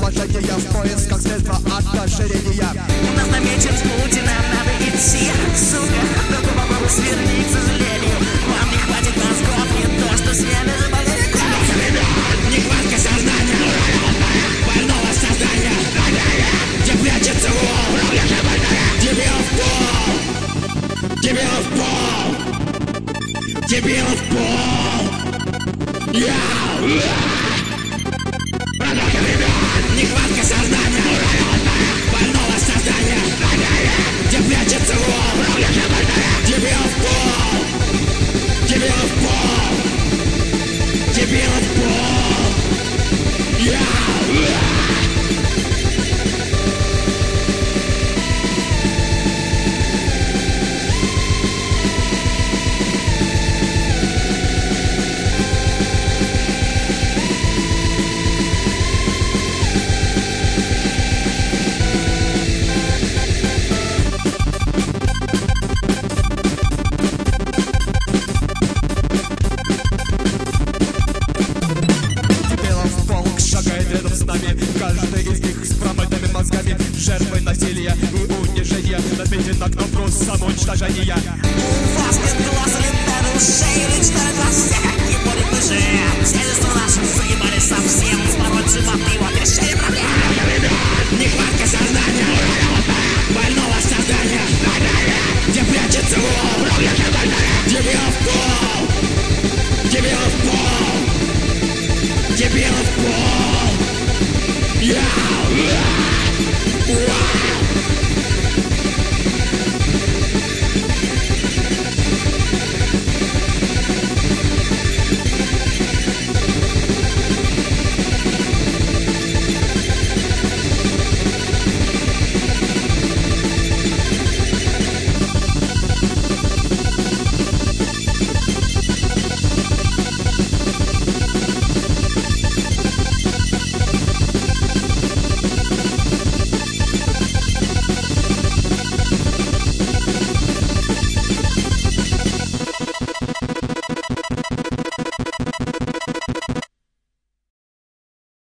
уважения в поисках средства отношения. У нас намечен путь, и нам надо идти, сука. Только попробуй сверни, к сожалению. Вам не хватит мозгов, не то, что с ними заболели. Нехватка сознания, больного сознания, где прячется вол. Тебе в пол, тебе в пол, тебе в пол. Нехватка сознания, больного сознания, где прячется вол. Тебе в пол, тебе в пол, тебе в пол. Каждый из них с промытыми мозгами, жертвой насилия и унижения, надменен на кнопку самоуничтожения. У вас нет глаз, летает ушей, уничтожает вас всех, как не будет выше. Сельство наши заебали совсем, спороть животы